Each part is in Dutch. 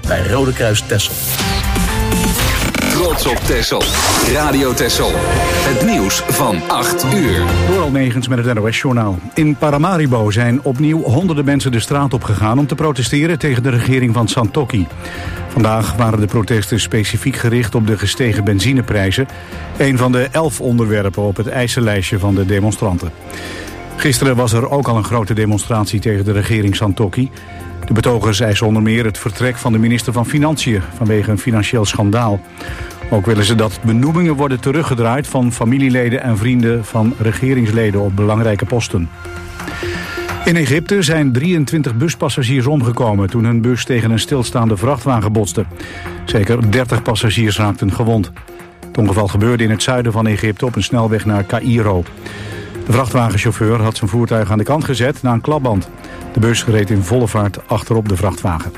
bij Rode Kruis Texel. Trots op Texel. Radio Texel. Het nieuws van 8 uur. Doral Negens met het NOS-journaal. In Paramaribo zijn opnieuw honderden mensen de straat op gegaan om te protesteren tegen de regering van Santokki. Vandaag waren de protesten specifiek gericht op de gestegen benzineprijzen. Een van de 11 onderwerpen op het eisenlijstje van de demonstranten. Gisteren was er ook al een grote demonstratie tegen de regering Santokki. De betogers eisen onder meer het vertrek van de minister van Financiën vanwege een financieel schandaal. Ook willen ze dat benoemingen worden teruggedraaid van familieleden en vrienden van regeringsleden op belangrijke posten. In Egypte zijn 23 buspassagiers omgekomen toen hun bus tegen een stilstaande vrachtwagen botste. Zeker 30 passagiers raakten gewond. Het ongeval gebeurde in het zuiden van Egypte op een snelweg naar Caïro. De vrachtwagenchauffeur had zijn voertuig aan de kant gezet na een klapband. De bus reed in volle vaart achterop de vrachtwagen.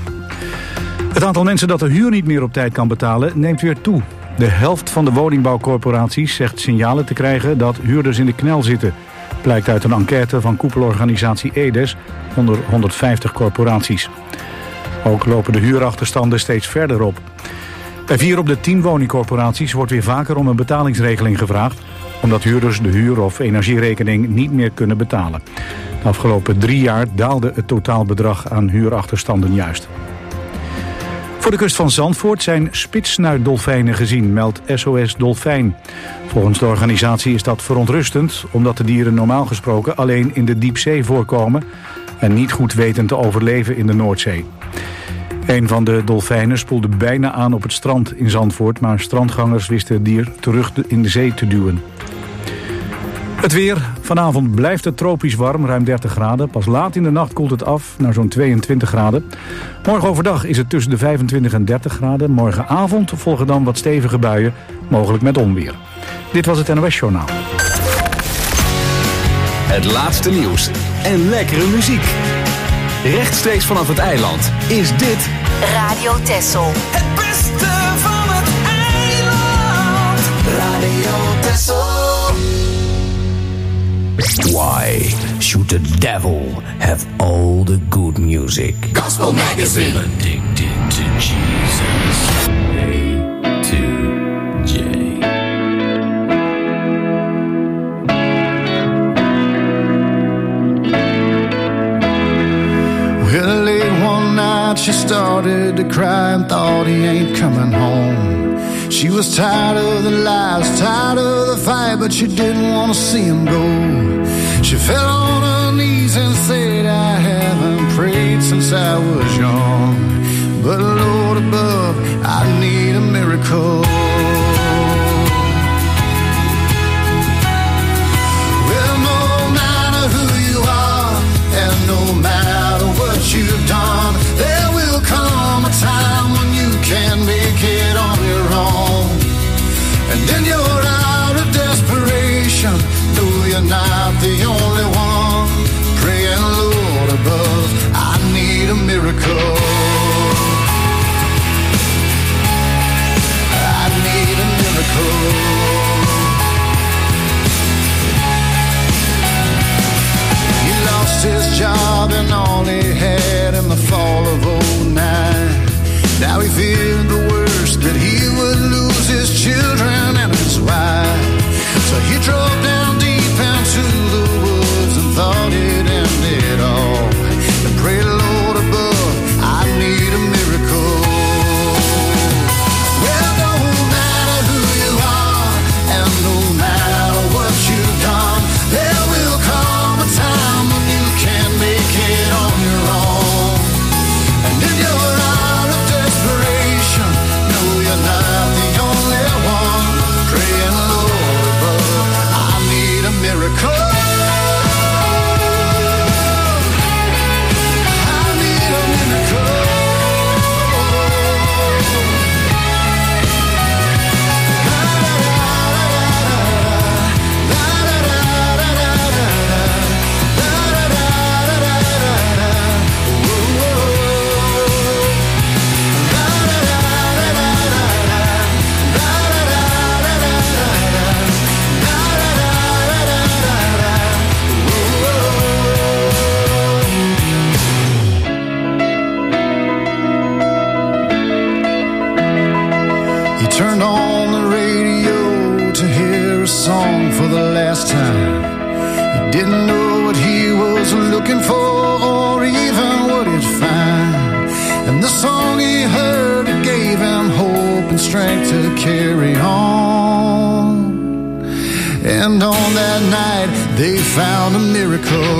Het aantal mensen dat de huur niet meer op tijd kan betalen neemt weer toe. De helft van de woningbouwcorporaties zegt signalen te krijgen dat huurders in de knel zitten. Blijkt uit een enquête van koepelorganisatie Edes onder 150 corporaties. Ook lopen de huurachterstanden steeds verder op. Bij 4 op de 10 woningcorporaties wordt weer vaker om een betalingsregeling gevraagd, omdat huurders de huur- of energierekening niet meer kunnen betalen. De afgelopen 3 jaar daalde het totaalbedrag aan huurachterstanden juist. Voor de kust van Zandvoort zijn spitsnuitdolfijnen gezien, meldt SOS Dolfijn. Volgens de organisatie is dat verontrustend, omdat de dieren normaal gesproken alleen in de diepzee voorkomen en niet goed weten te overleven in de Noordzee. Een van de dolfijnen spoelde bijna aan op het strand in Zandvoort, maar strandgangers wisten het dier terug in de zee te duwen. Het weer. Vanavond blijft het tropisch warm, ruim 30 graden. Pas laat in de nacht koelt het af naar zo'n 22 graden. Morgen overdag is het tussen de 25 en 30 graden. Morgenavond volgen dan wat stevige buien, mogelijk met onweer. Dit was het NOS Journaal. Het laatste nieuws en lekkere muziek. Rechtstreeks vanaf het eiland is dit Radio Texel. Het beste van het eiland. Radio Texel. Why should the devil have all the good music? Gospel Magazine. Addicted to Jesus. A to J. Well, late one night she started to cry and thought he ain't coming home. She was tired of the lies, tired of the fight, but she didn't want to see him go. She fell on her knees and said, I haven't prayed since I was young, but Lord above, I need a miracle. Well, no matter who you are, and no matter what you've done, there will come a time when you can't make it on your own. And in your hour of desperation, no, you're not the only one. Praying, Lord above, I need a miracle. I need a miracle. He lost his job and all he had in the fall of '09. Now he feared the worst, that he would lose his children and his wife. So he drove down deep into the woods and thought it ended all. And prayed, Lord above, I need a miracle. Well, no matter who you are, and no matter what you've done, there will come a time when you can't make it on your own. And in your hour of desperation, turned on the radio to hear a song for the last time. He didn't know what he was looking for or even what he'd find. And the song he heard gave him hope and strength to carry on. And on that night they found a miracle.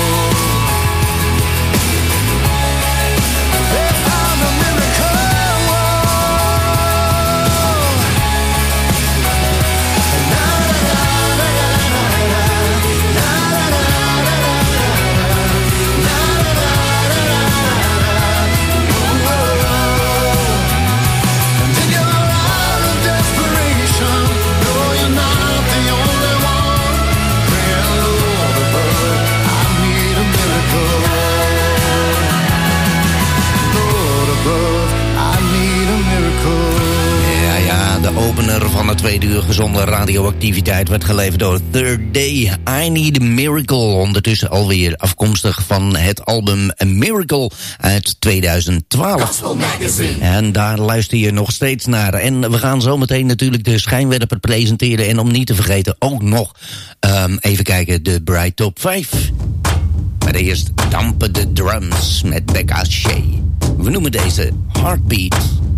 Opener van het tweede uur gezonde radioactiviteit werd geleverd door Third Day. I Need a Miracle. Ondertussen alweer afkomstig van het album A Miracle uit 2012. En daar luister je nog steeds naar. En we gaan zometeen natuurlijk de schijnwerper presenteren. En om niet te vergeten ook nog even kijken de Bright Top 5. Maar eerst Dampen de Drums met Becca Shea. We noemen deze Heartbeat.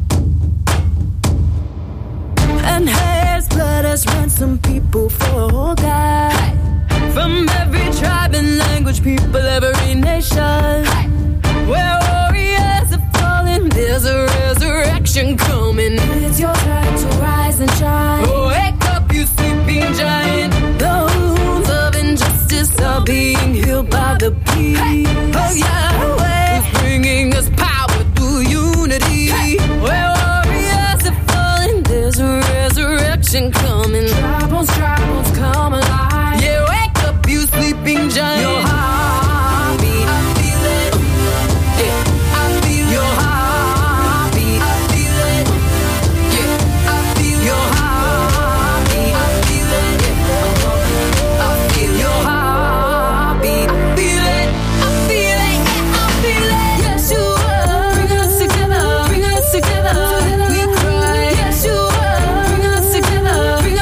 And has blood has ransomed people for God. From every tribe and language, people, every nation. Where warriors are falling, there's a resurrection coming. It's your time to rise and shine. Wake up, you sleeping giant. The wounds of injustice are being healed by the peace of Yahweh, who's bringing us power through unity. Where warriors are falling, there's a resurrection coming. Dry bones come alive. Yeah, wake up, you sleeping giant. Your heartbeat, I feel it. Yeah, I feel your heartbeat, I feel it. Yeah, I feel your heartbeat, I feel it. Yeah, I feel your heartbeat, I feel it. I feel it, yeah, I feel it. Yes, you are. Bring us together, bring us together. We cry. Yes, you are. Bring us together.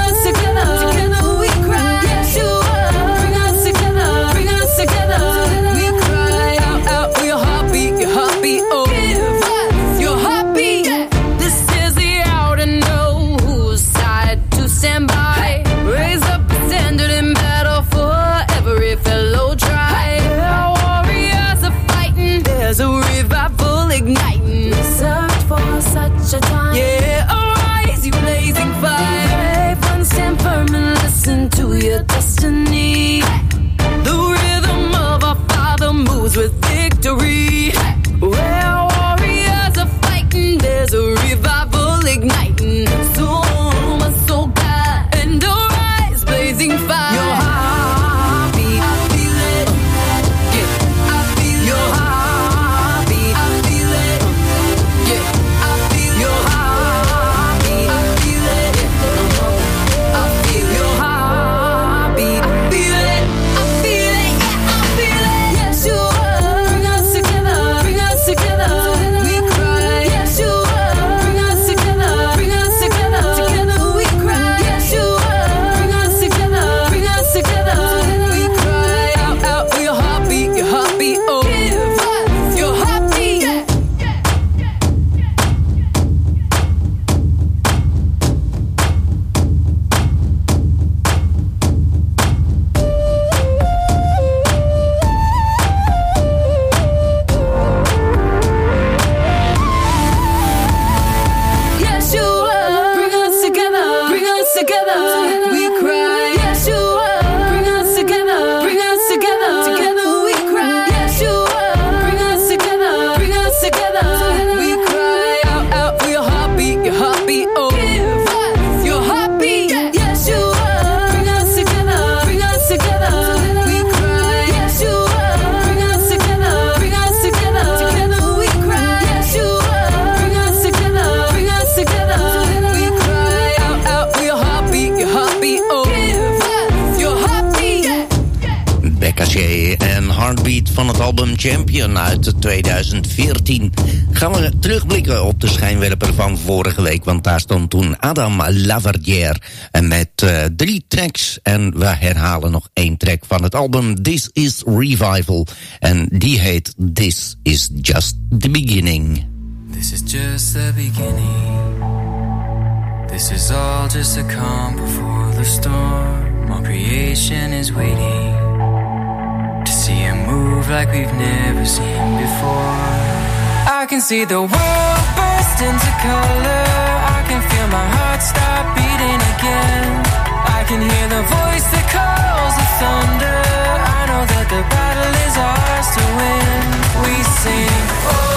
hit van het album Champion uit 2014. Gaan we terugblikken op de schijnwerper van vorige week, want daar stond toen Adam Laverdière met 3 tracks. En we herhalen nog 1 track van het album This is Revival. En die heet This is Just the Beginning. This is just the beginning. This is all just a calm before the storm. All creation is waiting to see him move like we've never seen before. I can see the world burst into color. I can feel my heart stop beating again. I can hear the voice that calls the thunder. I know that the battle is ours to win. We sing, oh.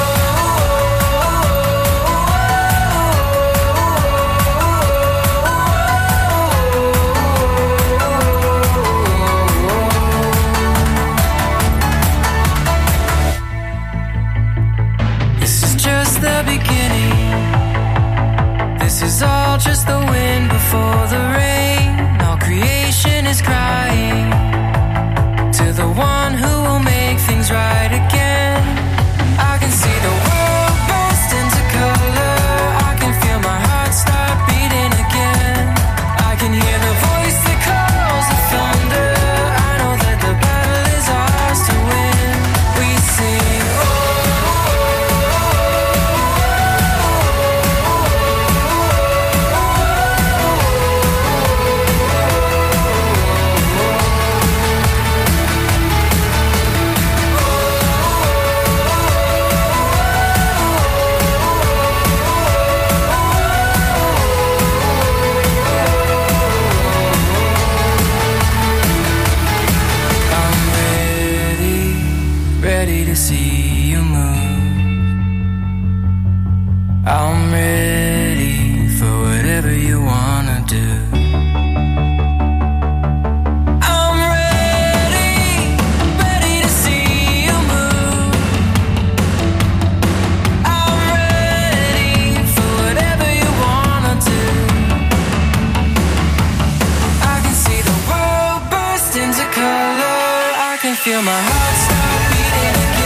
The beginning. This is all just the wind before the rain. All creation is crying to the one who will make things right again. I can see the world burst into color. I can feel my heart start beating again. I can hear the voice that calls the thunder. I know that the battle is ours to win. We sing, oh. See you move. I'm ready for whatever you wanna do. I'm ready, ready to see you move. I'm ready for whatever you wanna do. I can see the world burst into color. I can feel my heart start beating again.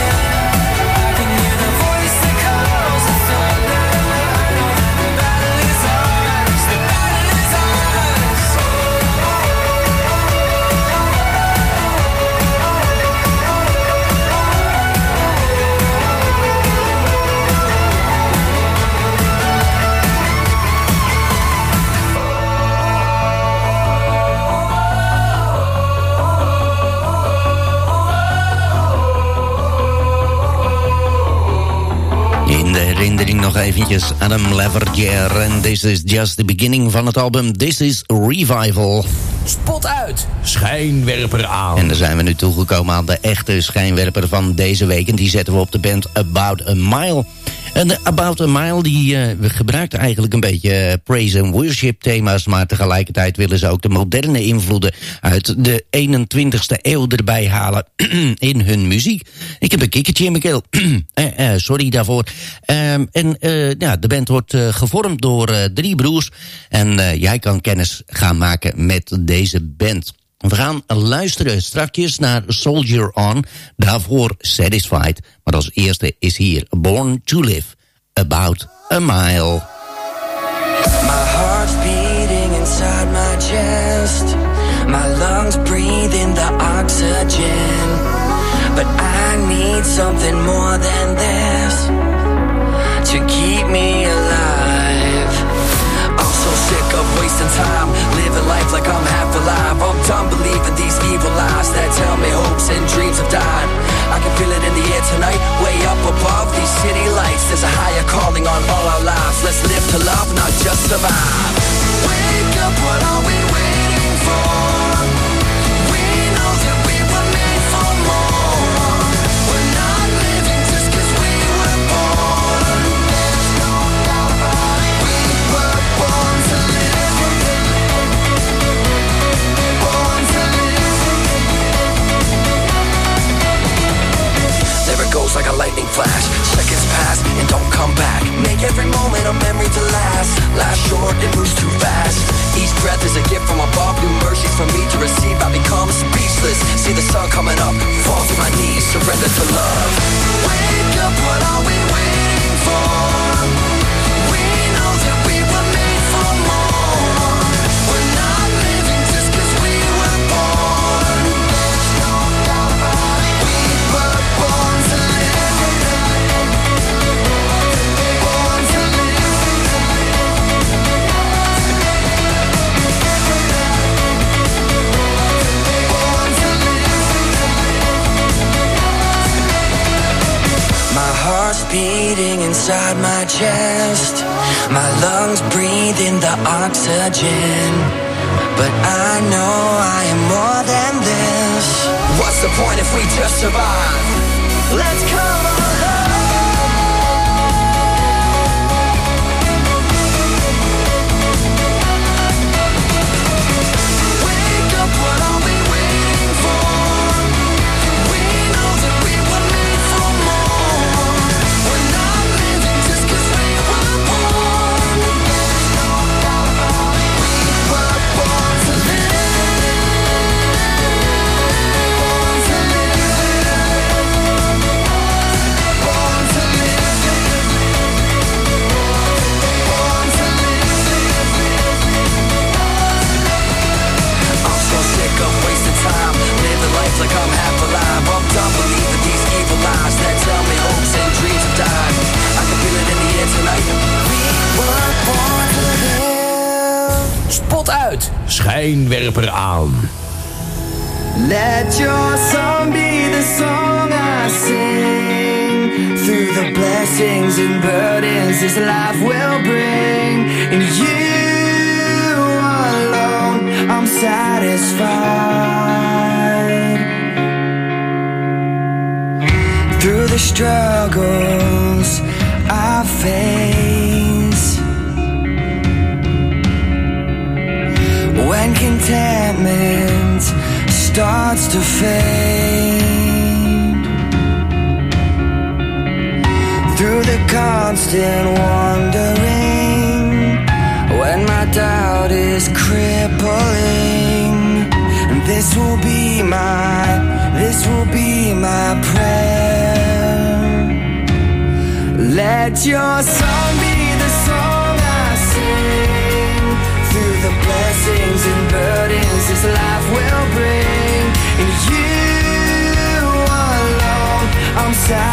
Herinnering nog eventjes, Adam Laverdière. En this is just the beginning van het album This is Revival. Spot uit, schijnwerper aan. En dan zijn we nu toegekomen aan de echte schijnwerper van deze week. En die zetten we op de band About a Mile. En About a Mile die gebruikt eigenlijk een beetje praise and worship thema's, maar tegelijkertijd willen ze ook de moderne invloeden uit de 21ste eeuw erbij halen in hun muziek. Ik heb een kikkertje in mijn keel. Sorry daarvoor. De band wordt gevormd door 3 broers. En jij kan kennis gaan maken met deze band. We gaan luisteren strakjes naar Soldier On. Daarvoor Satisfied. Maar als eerste is hier Born to Live. About a Mile. My heart's beating inside my chest. My lungs breathe in the oxygen. But I need something more than this to keep me alive. I'm so sick of wasting time, living life like I'm half alive. I'm done believing these evil lies that tell me hopes and dreams have died. I can feel it in the air tonight, way up above these city lights. There's a higher calling on all our lives. Let's live to love, not just survive. Wake up, what are we waiting for? We know that we were made for more. We're not living just cause we were born. There's no doubt about it. We were born to live. Born to live. There it goes like a lightning flash. Seconds pass and don't come back. Make every moment a memory to last. Last short, it moves too fast. Each breath is a gift from above. New mercies for me to receive. I become speechless. eyes, see the sun coming up, fall to my knees, surrender to love. Wake up, what are we waiting for? We know that we were made for more. We're not living just 'cause we were born. There's no doubt about it. We were born to live. Born to live. Born to live. My heart's beating inside my chest. My lungs breathe in the oxygen. But I know I am more than this. What's the point if we just survive? Let's come on. Wake up, what are we waiting for? We know that we were made for more. We're not living just 'cause we were born. There's no doubt about it. We were born to live. Born to live. Born to live. Born to live. I'm so sick of wasting time, living life like I'm half alive. I'm done believing these evil lies that tell me hopes and dreams have died. I can feel it in the air tonight. We were born to live. Spot uit, schijnwerper aan. Let your song be the song I sing. Through the blessings and burdens this life will bring. In you alone, I'm satisfied. Through the struggles I face, when contentment starts to fade, through the constant wandering, when my doubt is crippling, and this will be my prayer. Let your song be the song I sing. Through the blessings and burdens this life will bring. In you alone, I'm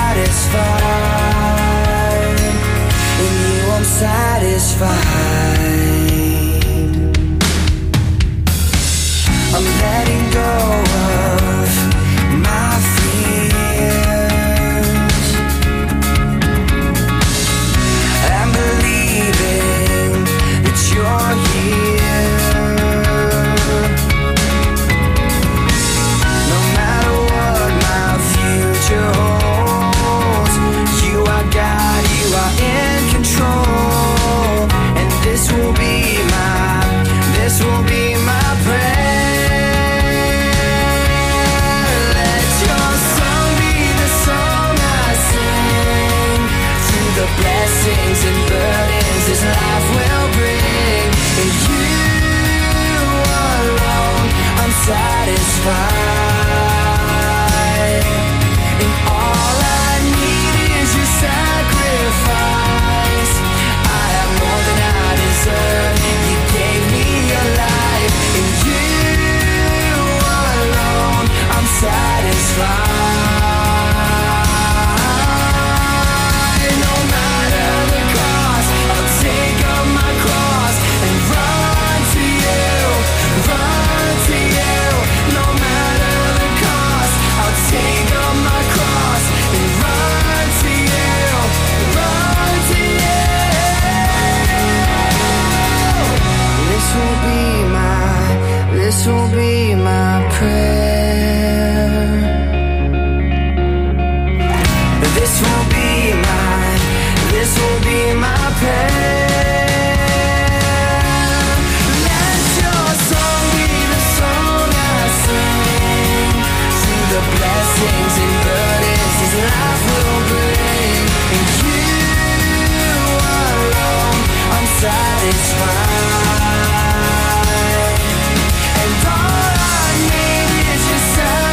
satisfied. In you I'm satisfied. I'm letting go of my fears and believing that you're here. No matter what my future holds, you are God, you are in control. And this will be my prayer. Let your song be the song I sing. Through the blessings and burdens this life will bring. In you alone, I'm satisfied. And all I need is your sacrifice. I have more than I deserve. You gave me your life. In you alone, I'm satisfied. No matter the cost, I'll take up my cross and run to you, run to you. No matter the cost, I'll take up my cross and run to you, run to you. This will be my prayer. This will be my prayer. Let your song be the song I sing. Through the blessings and burdens this life will bring. In you alone, I'm satisfied. And all I need is your sacrifice.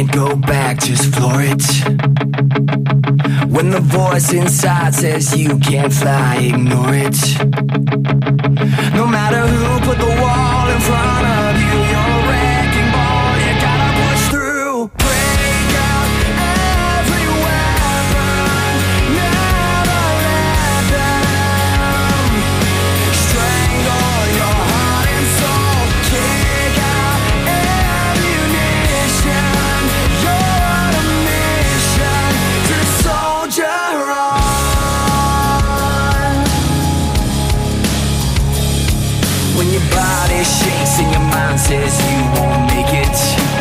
can't go back, just floor it. When the voice inside says you can't fly, ignore it. No matter who put the wall in front of you, you're a wrecking ball, you gotta push through. Break out every weapon, never let them strangle your heart and soul. Kick out ammunition, you're on a mission to soldier on. When your body shakes and your mind says you won't make it,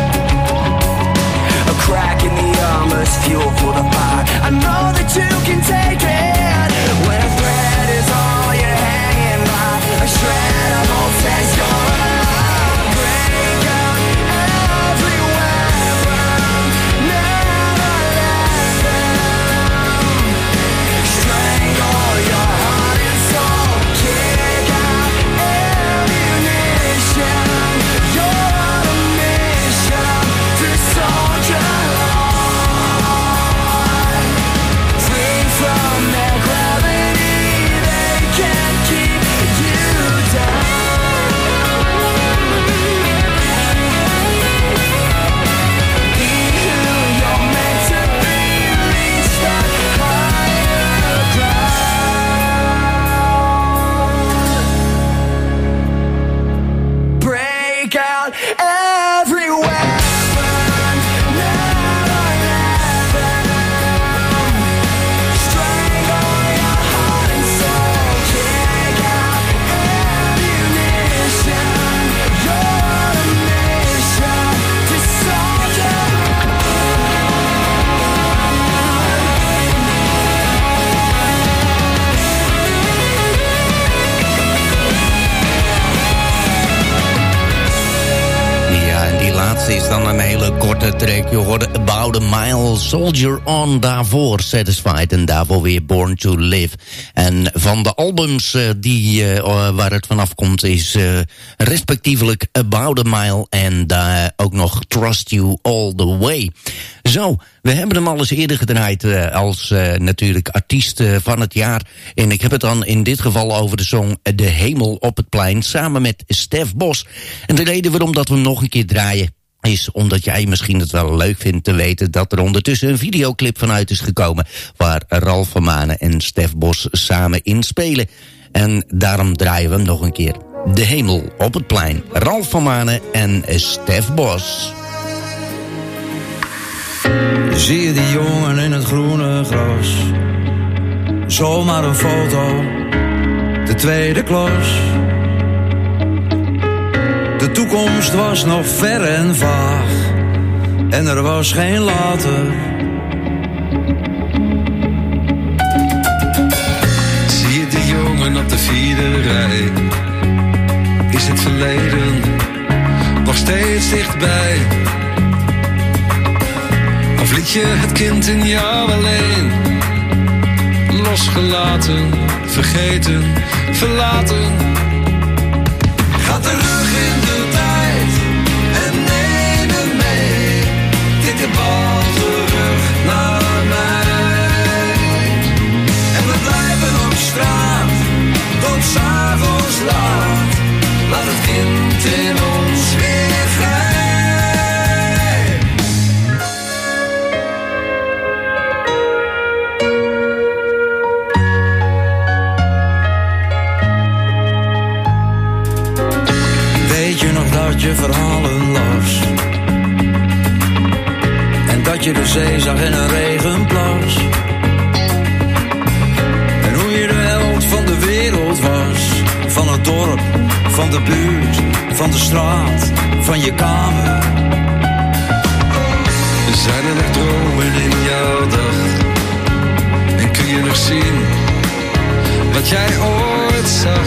a crack in the armor's fuel for the fire. I know that you can take it. When a thread is all you're hanging by, a shred of hope says you're alive. Break out every weapon, never let them strangle your heart and soul. Kick out ammunition, you're on a mission to soldier on. Free from their gravity, they can't keep you down. Be who you're meant to be, reach that higher ground. Break out every weapon, never let them strangle your heart and soul. Kick out ammunition, you're on a mission to soldier Ja, en die laatste is dan een hele korte track. Je hoorde About a Mile, Soldier On, daarvoor Satisfied en daarvoor weer Born to Live. En van de albums waar het vanaf komt is respectievelijk About a Mile en daar ook nog Trust You All the Way. Zo, we hebben hem al eens eerder gedraaid als natuurlijk artiest van het jaar. En ik heb het dan in dit geval over de song De Hemel op het Plein samen met Stef Bos. En de reden waarom dat we hem nog een keer draaien is omdat jij misschien het wel leuk vindt te weten dat er ondertussen een videoclip vanuit is gekomen waar Ralf van Manen en Stef Bos samen in spelen. En daarom draaien we hem nog een keer. De Hemel op het Plein, Ralf van Manen en Stef Bos. Zie je die jongen in het groene gras? Zomaar een foto, de tweede klas. De toekomst was nog ver en vaag en er was geen later. Zie je die jongen op de vierde rij? Is het verleden nog steeds dichtbij? Of liet je het kind in jou alleen? Losgelaten, vergeten, verlaten. Ga terug in de tijd en neem hem mee. Tik de bal terug naar mij. En we blijven op straat, tot 's avonds laat. Laat het kind in ons weer vrij. Dat je verhalen las en dat je de zee zag in een regenplas. En hoe je de held van de wereld was, van het dorp, van de buurt, van de straat, van je kamer. Zijn er nog dromen in jouw dag? En kun je nog zien wat jij ooit zag?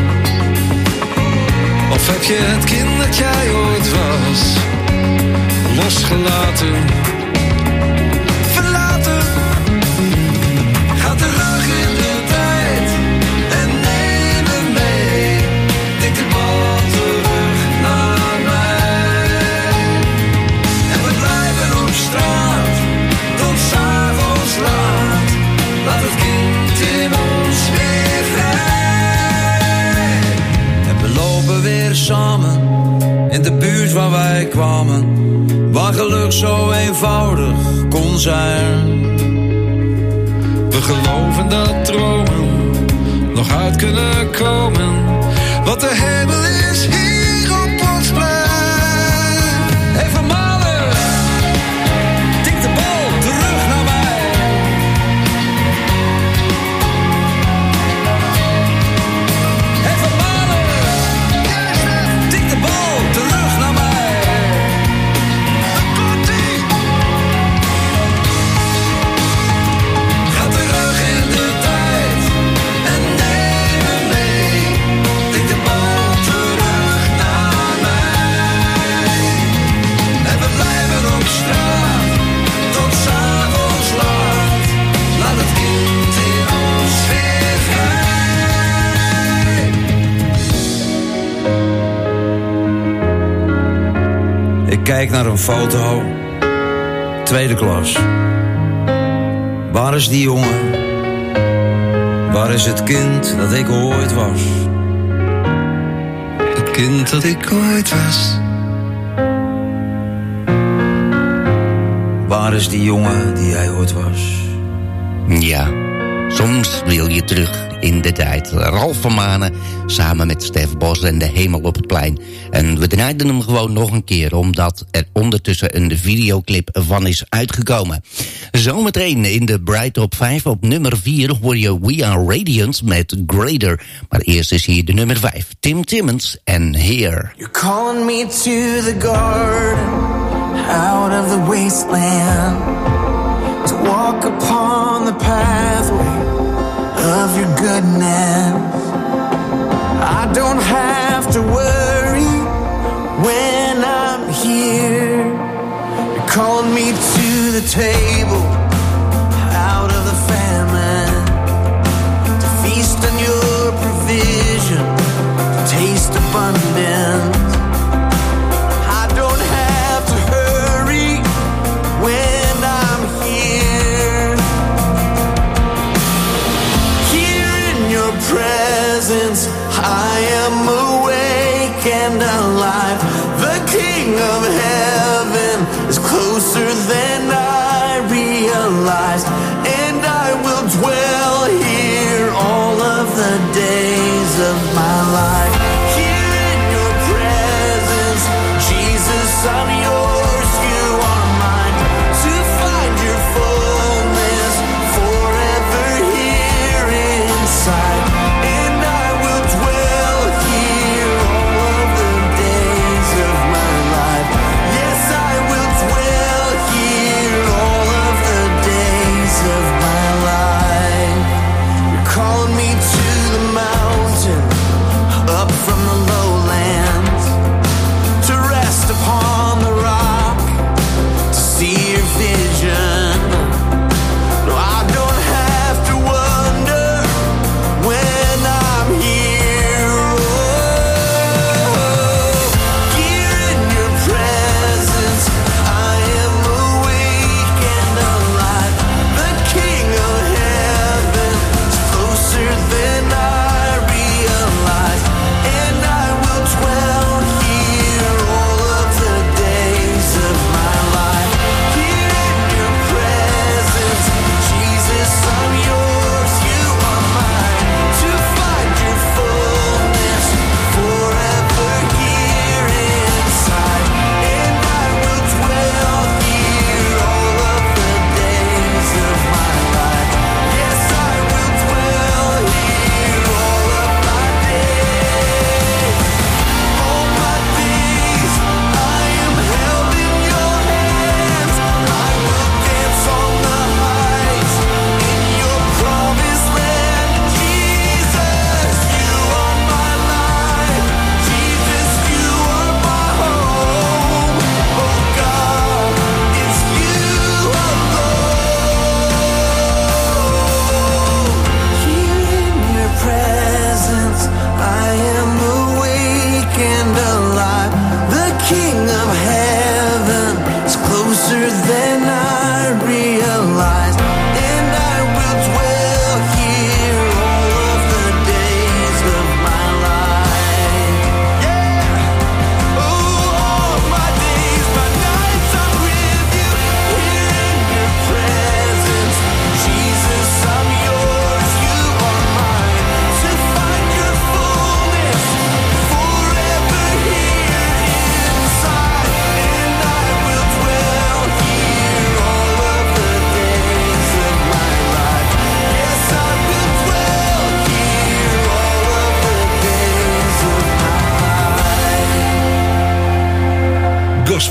Of heb je het kind dat jij ooit was losgelaten, verlaten? Ga terug in de tijd en neem hem mee. Tik de bal terug naar mij. En we blijven op waar wij kwamen, waar geluk zo eenvoudig kon zijn. We geloven dat dromen nog uit kunnen komen, wat de hemel is hier op ons plein. Even malen, tik de bal terug naar mij. Even malen, tik de bal terug naar mij. Ga terug in de tijd en neem me mee. Tik de bal terug naar mij. En we blijven op straat tot 's avonds laat. Laat het kind in ons weer vrij. Ik kijk naar een foto, tweede klas. Waar is die jongen? Waar is het kind dat ik ooit was? Het kind dat ik ooit was. Waar is die jongen die jij ooit was? Ja, soms wil je terug in de tijd. Ralf van Manen samen met Stef Bos en De Hemel op het Plein. En we draaiden hem gewoon nog een keer, omdat er ondertussen een videoclip van is uitgekomen. Zometeen in de Bright Top 5 op nummer 4 hoor je We Are Radiant met Greater. Maar eerst is hier de nummer 5, Tim Timmons en Here. You're calling me to the garden, out of the wasteland, to walk upon the pathway of your goodness. I don't have to worry when I'm here. You're calling me to the table, out of the famine, to feast on your provision, to taste abundance. I don't have to hurry when I'm here. Here in your presence, I am awake and alive. The King of Heaven is closer than I realize.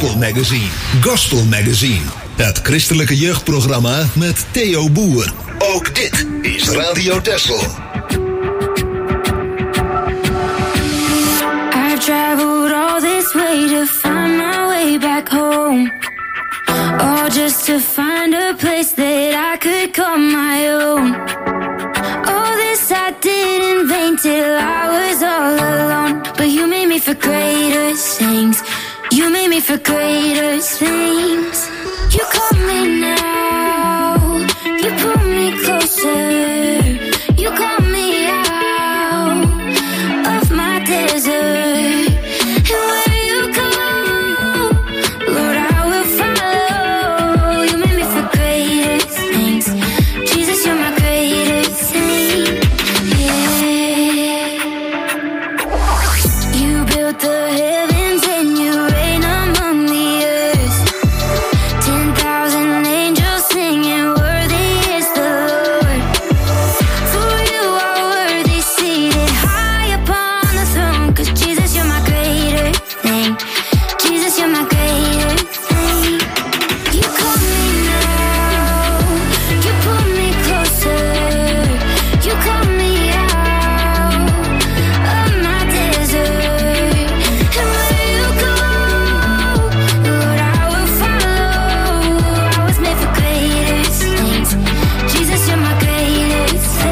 Gospel Magazine. Gospel Magazine. Het christelijke jeugdprogramma met Theo Boer. Ook dit is Radio Texel. I've traveled all this way to find my way back home. All just to find a place that I could call my own. All this I did in vain till I was all alone. But you made me for greater things. You made me for greater things. You call me now. You pull me closer. You call me out of my desert. And where you go, Lord, I will follow. You made me for greater things. Jesus, you're my greater thing. Yeah. You built the heavens and you reign among the earth. 10,000 angels singing, worthy is the Lord. For you are worthy, seated high upon the throne. 'Cause Jesus, you're my greater thing. Jesus, you're my greater thing. You call me now. You pull me closer. You call me out of my desert. And where you go, Lord, I will follow. I was made for greater things. Jesus, you're my greater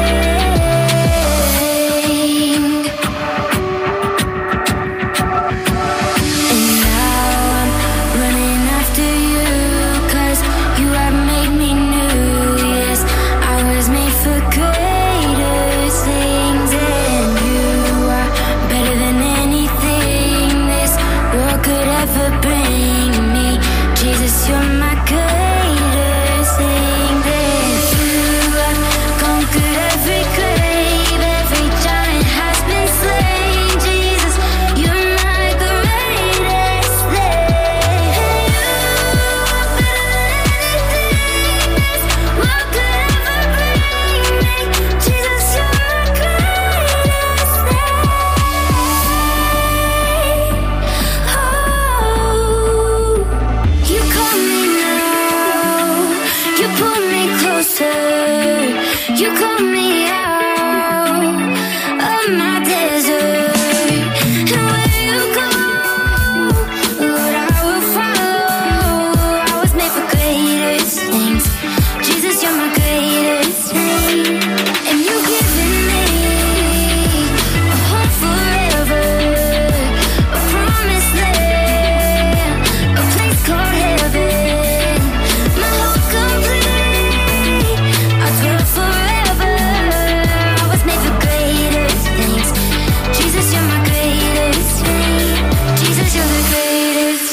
thing. And now I'm running after you, 'cause you have made me new. Yes, I was made for greater things, and you are better than anything this world could ever bring me. Jesus, you're my greater thing. That you have conquered every grave, every giant has been slain. Jesus, you're my greatest thing. You are better than anything this world could ever bring me. Jesus, you're my greatest thing. Oh, you call me now. You pull me closer. You call me out of my desert. And where you go, Lord, I will follow. I was made for greater things. Jesus, you're my greatest thing. And you've given me a home forever, a promised land, a place called heaven. My hope complete, I dwell forever. I was made for greater things. Jesus, you're my greatest thing. Jesus, you're the greatest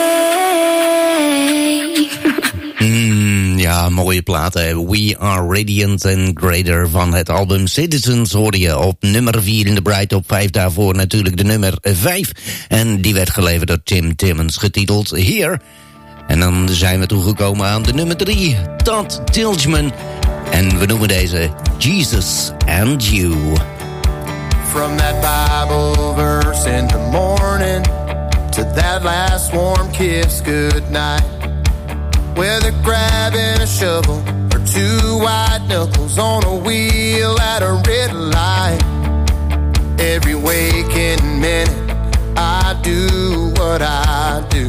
thing. Ja, mooie platen. We Are Radiant and Greater van het album Citizens hoorde je op nummer 4 in de Bright Top 5. Daarvoor natuurlijk de nummer 5. En die werd geleverd door Tim Timmons, getiteld Here. En dan zijn we toegekomen aan de nummer 3, Todd Tilghman. En we noemen deze Jesus and You. From that Bible verse in the morning to that last warm kiss goodnight, whether grabbing a shovel or two white knuckles on a wheel at a red light, every waking minute I do what I do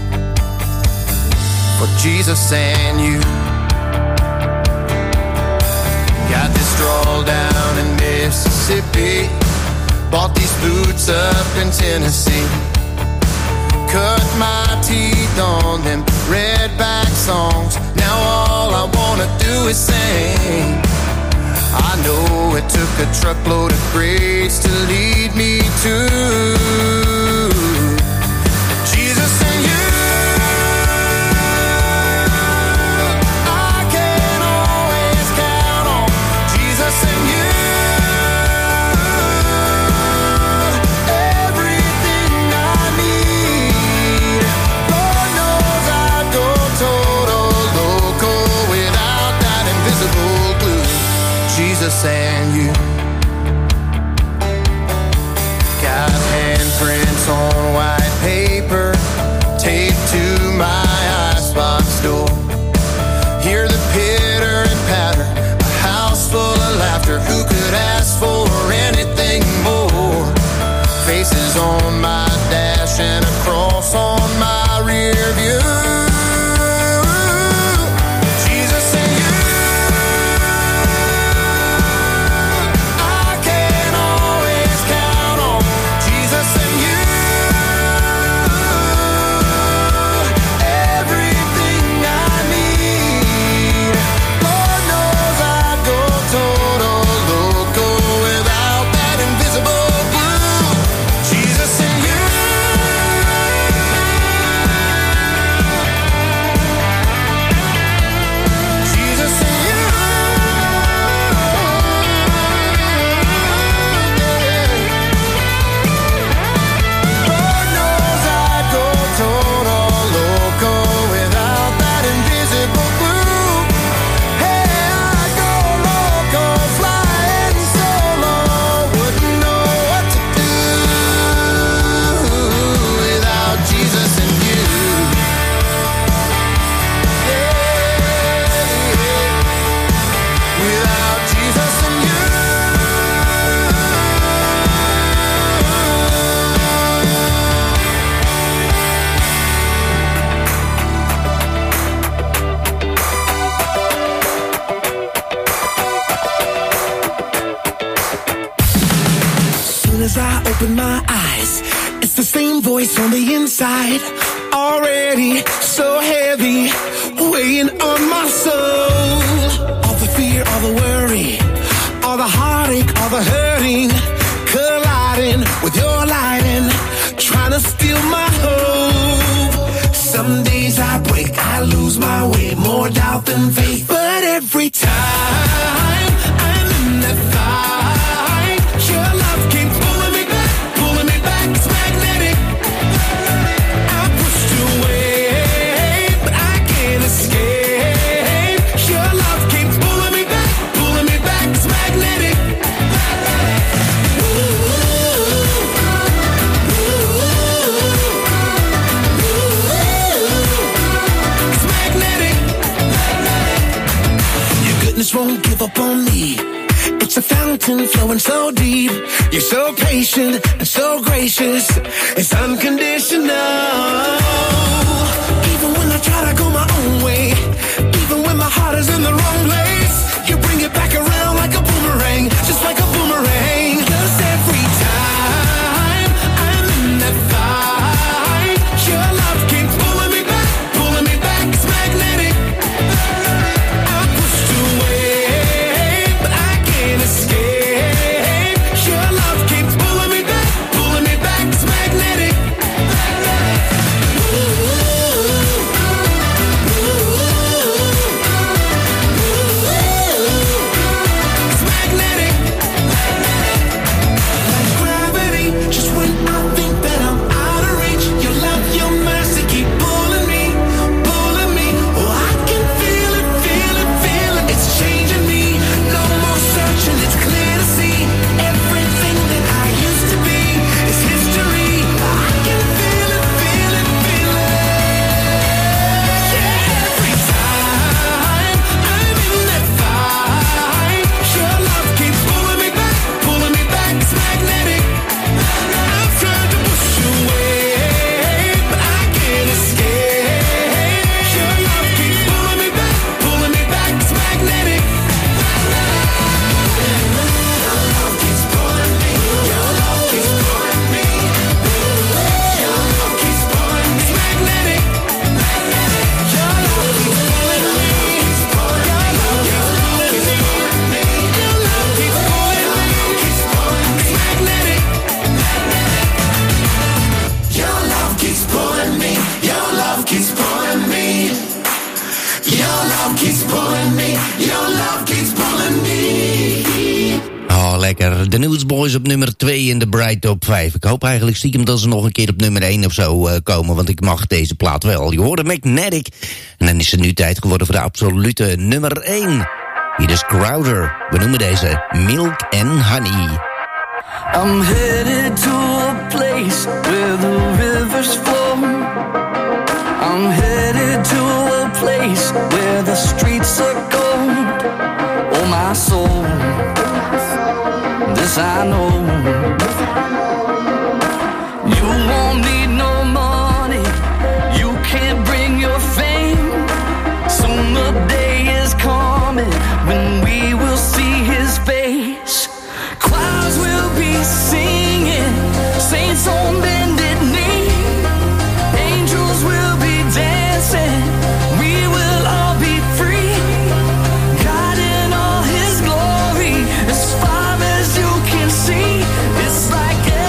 for Jesus and you. Got this stroll down in Mississippi, bought these boots up in Tennessee, cut my teeth on them redback songs. Now all I wanna do is sing. I know it took a truckload of grace to lead me to Jesus and you. I can always count on Jesus and you. Jesus and you. Got handprints on white paper, taped to open my eyes, it's the same voice on the inside, already so heavy, weighing on my soul. All the fear, all the worry, all the heartache, all the hurting, colliding with your lighting, trying to steal my hope. Some days I break, I lose my way, more doubt than faith. But every time I'm in that fight, your love keeps pulling me back, it's magnetic. I pushed away, but I can't escape. Your love keeps pulling me back, it's magnetic. It's magnetic. Your goodness won't give up on me. It's a fountain flowing so deep. You're so patient and so gracious. It's unconditional. Even when I try to go my own way, even when my heart is in the wrong place, you bring it back around like a boomerang, just like a boomerang. 'Cause every time I'm in that fight, your love keeps pulling me back, it's magnetic. I pushed away, but I can't escape. Your love keeps pulling me back, it's magnetic. It's magnetic. Like gravity, just when I think that I'm out of reach, your love, your mercy keep pulling me. Oh, I can feel it. It's changing me. No more searching, it's clear to see. Everything that I used to be is history. I can feel it. Yeah, every time I'm in that fight, your love keeps pulling me back, it's magnetic. I've tried to push away, but I can't escape. Your love keeps pulling me back, it's magnetic. Your love keeps pulling me. Your love keeps pulling me. Your love keeps pulling me. It's magnetic. Your love keeps pulling me. Your love keeps pulling me. Your love keeps pulling me. It's magnetic. Your love keeps pulling me. Your love keeps pulling me. Your love keeps pulling me. Your love keeps pulling me. Oh, lekker. De Newsboys op nummer 2 in de Bright Top 5. Ik hoop eigenlijk stiekem dat ze nog een keer op nummer 1 of zo komen, want ik mag deze plaat wel. Je hoorde Magnetic. En dan is het nu tijd geworden voor de absolute nummer 1. Hier is Crowder. We noemen deze Milk and Honey. I'm headed to a place where the rivers flow. I'm headed to a place where the streets are gold. Oh, my soul, this I know. You won't need no money, you can't bring your fame. Soon the day is coming when we will see his face. Choirs will be singing, saints on bended knee. Angels will be dancing, we will all be free. God in all his glory, as far as you can see. It's like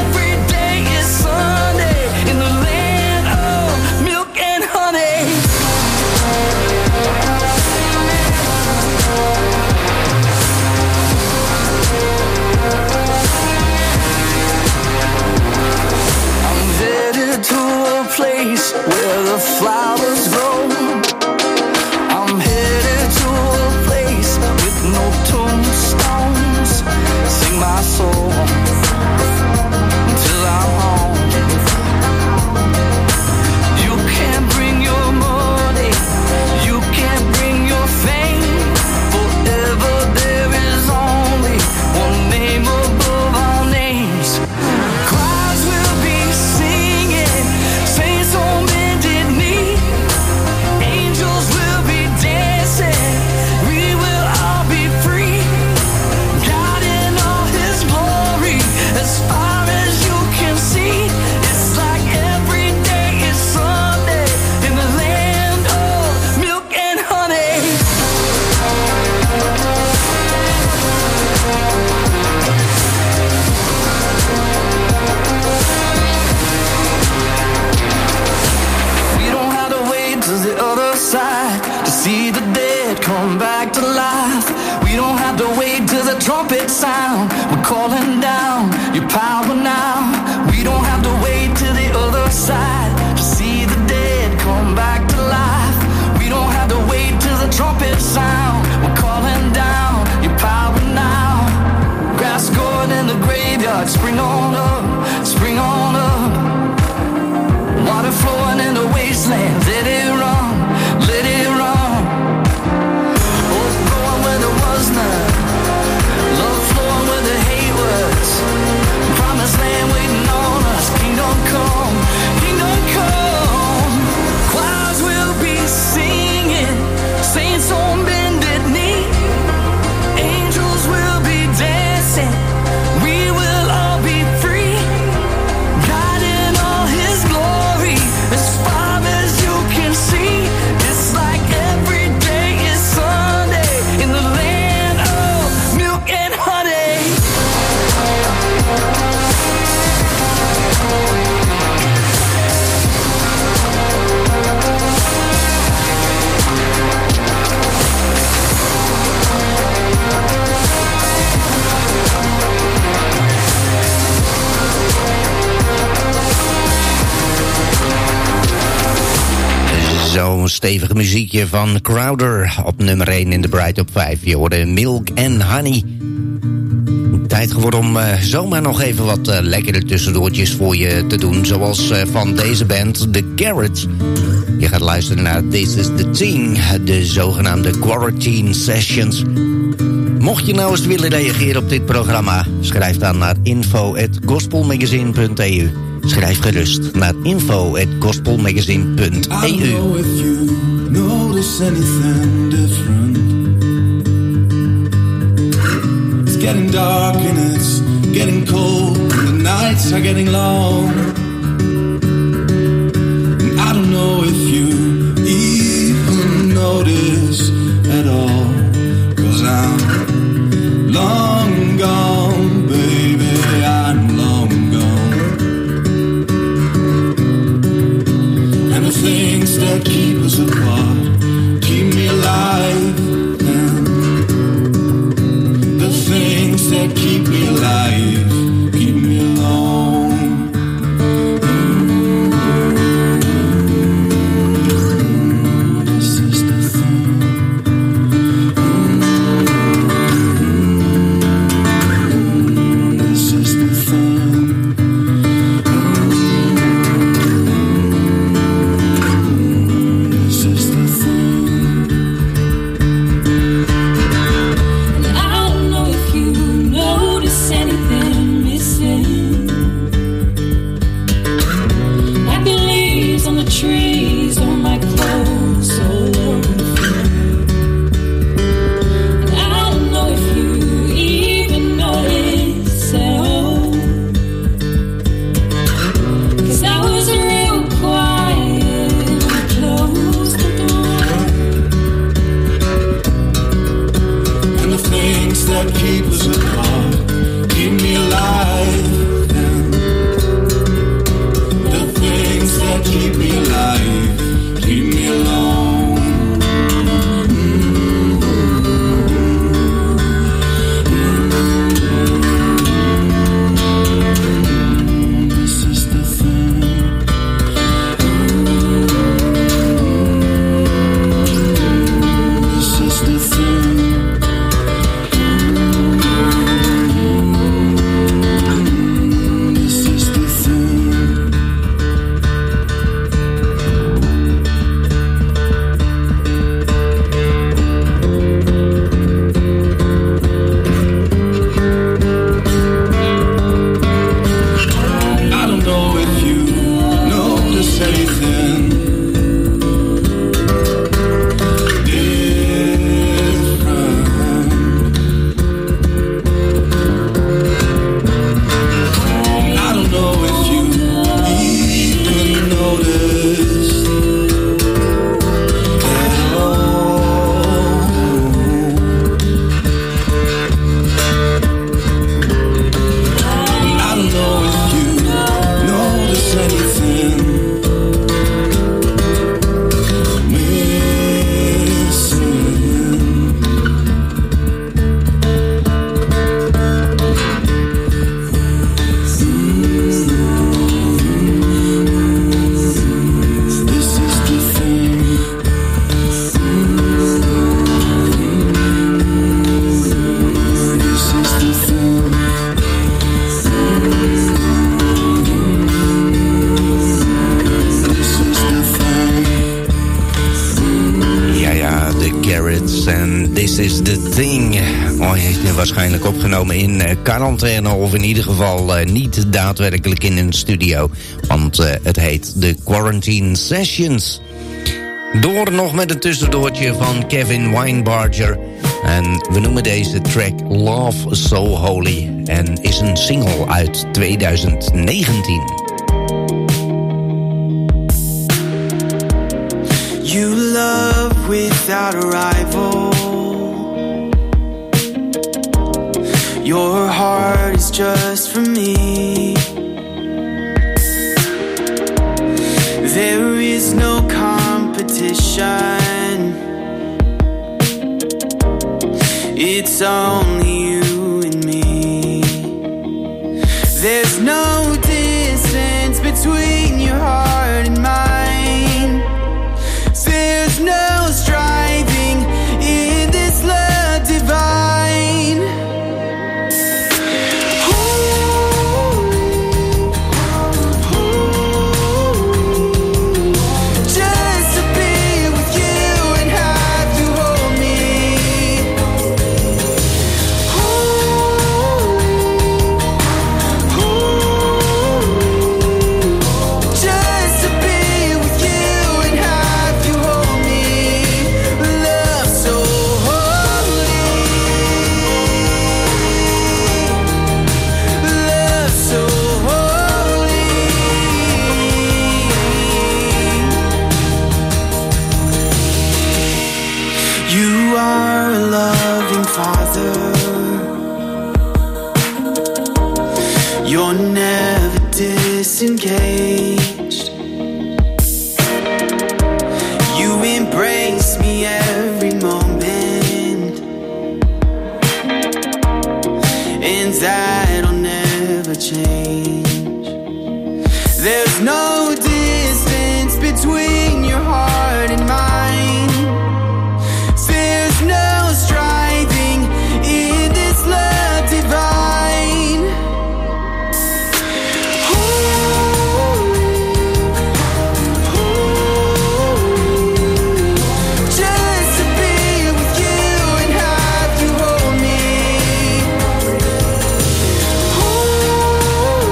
trumpet sound. We're calling down your power now. We don't have to wait till the other side to see the dead come back to life. We don't have to wait till the trumpet sound. We're calling down your power now. Grass growing in the graveyard, spring on up, spring on up. Water flowing in the wasteland, let it run, let it run. Hope going where there was none, love flowing where the hate was. Promised land waiting on us, kingdom come, kingdom come. Choirs will be singing, saints on bended knee. Angels will be dancing, we will all be free. God in all his glory, as far as you can see. It's like every day is Sunday in the land of milk and honey. Zo'n stevige muziekje van Crowder op nummer 1 in de Bright Top 5. Je hoorde Milk and Honey. Tijd geworden om zomaar nog even wat lekkere tussendoortjes voor je te doen. Zoals van deze band, The Garrett. Je gaat luisteren naar This Is The Thing, de zogenaamde Quarantine Sessions. Mocht je nou eens willen reageren op dit programma, schrijf dan naar info@gospelmagazine.eu. Schrijf gerust naar info@gospelmagazine.eu. I don't know if you notice anything different. It's getting dark and it's getting cold and the nights are getting long. And I don't know if you even notice at all, 'cause I'm long gone, baby, I'm long gone. And the things that keep us apart keep me alive. And the things that keep me alive keep me alone. This is the thing. This is the thing. This is the thing. And I don't know if you notice anything missing. Like the leaves on the trees or my clothes all over the floor. And I don't know if you even notice at all. 'Cause I was real quiet when I closed the door. And the things that keep us apart keep me alive. And the things that keep me alive keep me alone. This is the thing. This is the thing. heeft hij waarschijnlijk opgenomen in quarantaine, of in ieder geval niet daadwerkelijk in een studio. Want het heet The Quarantine Sessions. Door nog met een tussendoortje van Kevin Weinbarger. En we noemen deze track Love So Holy. En is een single uit 2019. You love without a rival. Your heart is just for me. There is no competition. It's only you and me. There's no distance between your heart and mine. There's no striving in this love divine. Just to be with you and have you hold me. Just to be with you and have you hold me. Love so holy. Love so holy. You are a loving father. You're never disengaged. You embrace me every moment, and that'll never change. There's no distance between your heart and mine. There's no striving in this love divine. Just to be with you and have you hold me.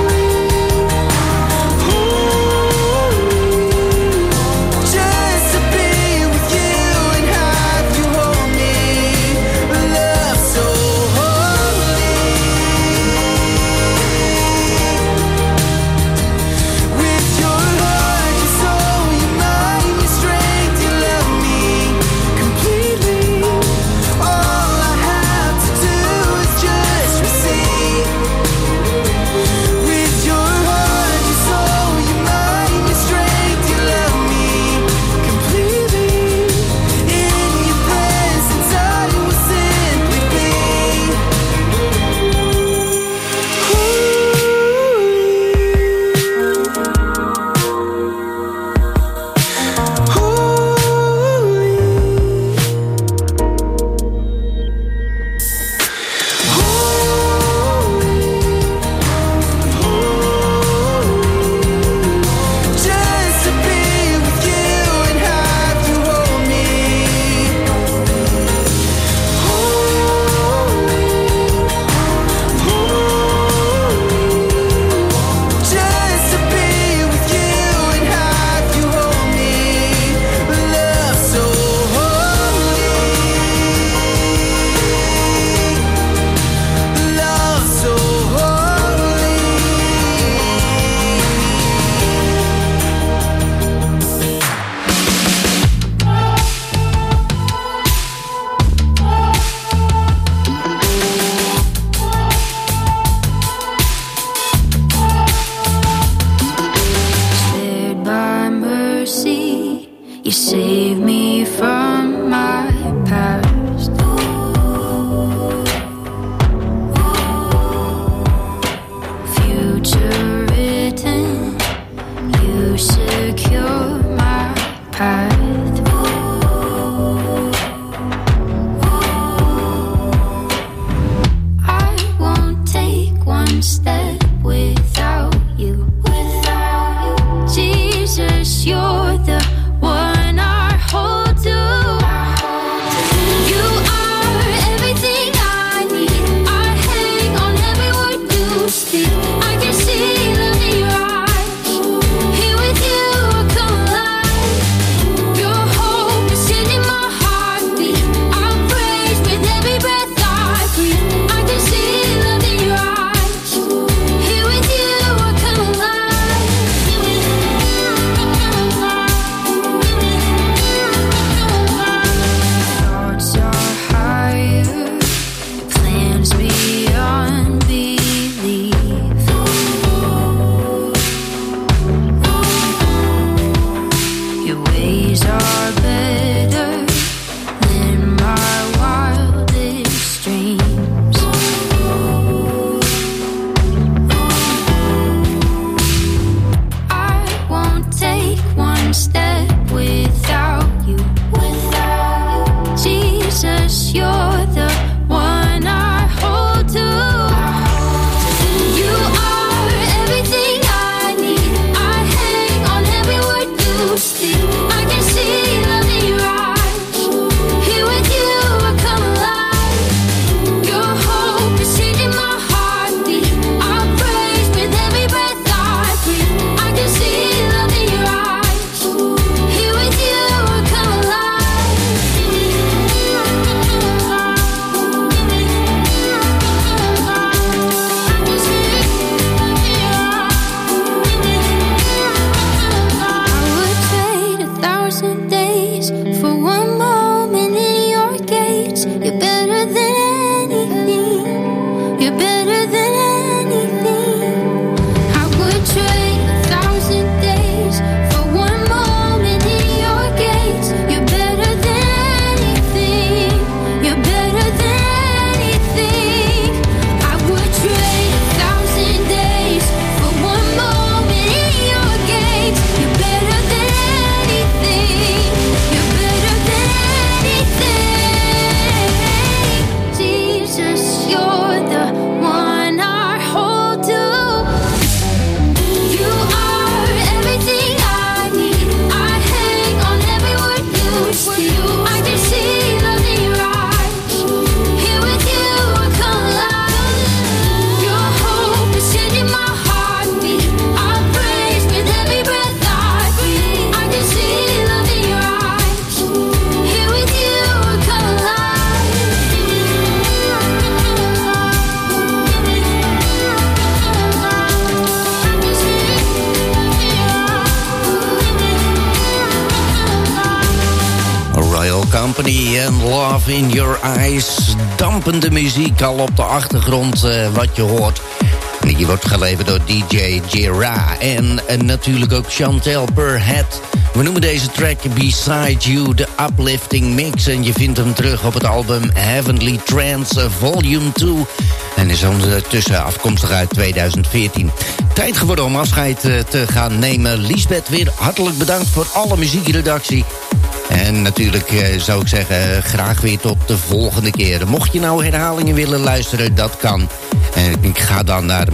Company and Love in Your Eyes. Dampende muziek al op de achtergrond wat je hoort. En die wordt geleverd door DJ J-Ra en natuurlijk ook Chantel Per Head. We noemen deze track Beside You, de uplifting mix. En je vindt hem terug op het album Heavenly Trance Volume 2. En is ondertussen afkomstig uit 2014. Tijd geworden om afscheid te gaan nemen. Liesbeth, weer hartelijk bedankt voor alle muziekredactie. En natuurlijk zou ik zeggen, graag weer tot de volgende keer. Mocht je nou herhalingen willen luisteren, dat kan. En ik ga dan naar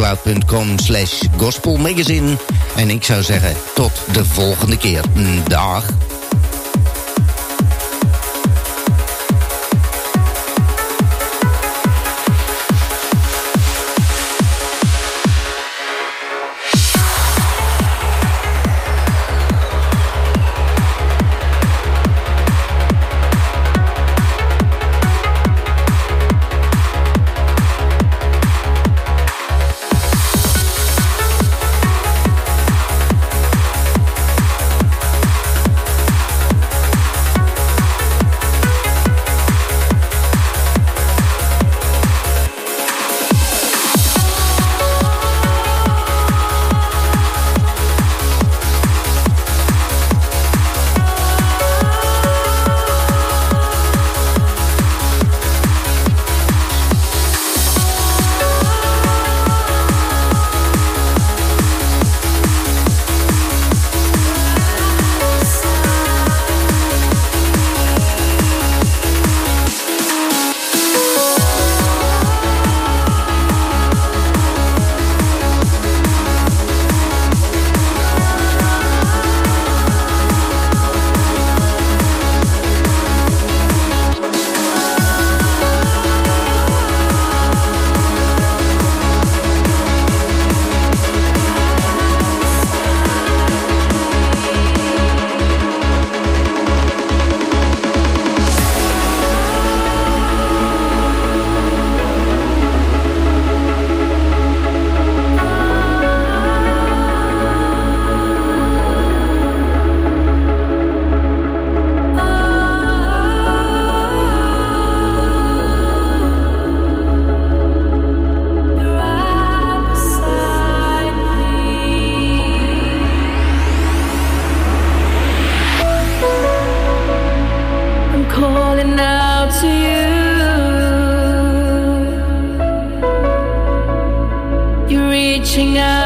mixcloud.com/gospelmagazine. En ik zou zeggen, tot de volgende keer. Dag. Reaching out